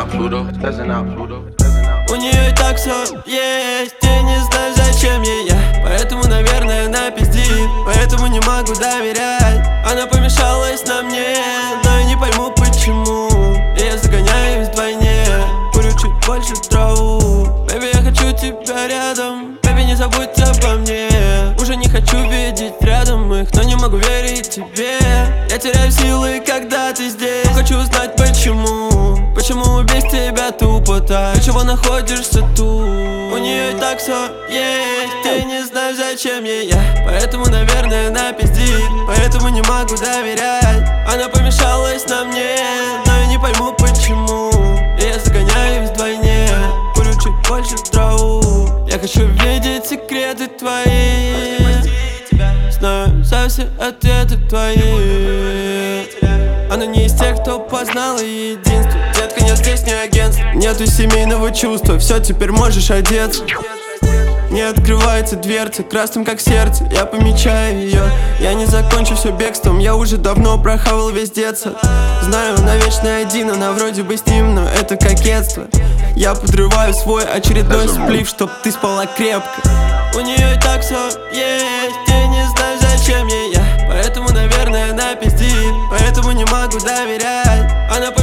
У нее и так все есть, и не знаю, зачем ей я. Поэтому, наверное, она пиздит, поэтому не могу доверять. Она помешалась на мне, но я не пойму почему. И я загоняюсь вдвойне, курю чуть больше траву. Бэби, я хочу тебя рядом, бэби, не забудь обо мне. Уже не хочу видеть рядом их, но не могу верить тебе. Я теряю силы, когда ты здесь, но хочу узнать почему. Почему без тебя тупо так? Для чего находишься тут? У нее и так все есть, и не знаю, зачем ей я. Поэтому, наверное, она пиздит, поэтому не могу доверять. Она помешалась на мне, но я не пойму почему. И я загоняюсь вдвойне, курю чуть больше траву. Я хочу видеть секреты твои, знаю за все ответы твои. Она не из тех, кто познала единство. Детка, нет, здесь не агентство, нету семейного чувства. Все, теперь можешь одеться. Не открывается дверца, красным как сердце. Я помечаю ее, я не закончу все бегством. Я уже давно прохавал весь детство. Знаю, она вечно один, она вроде бы с ним, но это кокетство. Я подрываю свой очередной сплив, чтоб ты спала крепко. У нее и так все есть, и не знаю, зачем ей я. Поэтому, наверное, она пиздит, поэтому не могу доверять. Она